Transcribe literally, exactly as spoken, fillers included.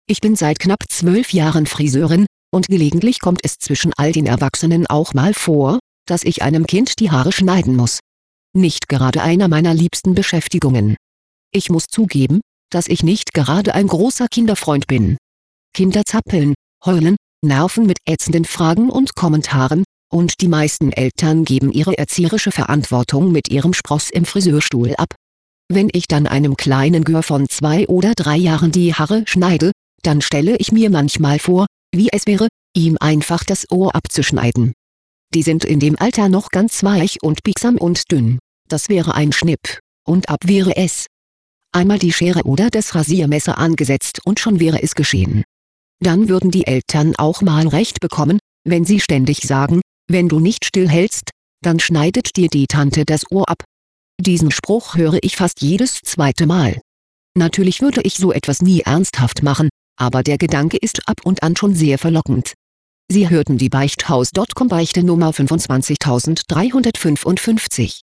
Ich bin seit knapp zwölf Jahren Friseurin, und gelegentlich kommt es zwischen all den Erwachsenen auch mal vor, dass ich einem Kind die Haare schneiden muss. Nicht gerade einer meiner liebsten Beschäftigungen. Ich muss zugeben, dass ich nicht gerade ein großer Kinderfreund bin. Kinder zappeln, heulen, nerven mit ätzenden Fragen und Kommentaren, und die meisten Eltern geben ihre erzieherische Verantwortung mit ihrem Spross im Friseurstuhl ab. Wenn ich dann einem kleinen Gör von zwei oder drei Jahren die Haare schneide, dann stelle ich mir manchmal vor, wie es wäre, ihm einfach das Ohr abzuschneiden. Die sind in dem Alter noch ganz weich und biegsam und dünn. Das wäre ein Schnipp, und ab wäre es. Einmal die Schere oder das Rasiermesser angesetzt und schon wäre es geschehen. Dann würden die Eltern auch mal recht bekommen, wenn sie ständig sagen, wenn du nicht stillhältst, dann schneidet dir die Tante das Ohr ab. Diesen Spruch höre ich fast jedes zweite Mal. Natürlich würde ich so etwas nie ernsthaft machen, aber der Gedanke ist ab und an schon sehr verlockend. Sie hörten die Beichthaus Punkt com Beichte Nummer fünfundzwanzigtausenddreihundertfünfundfünfzig.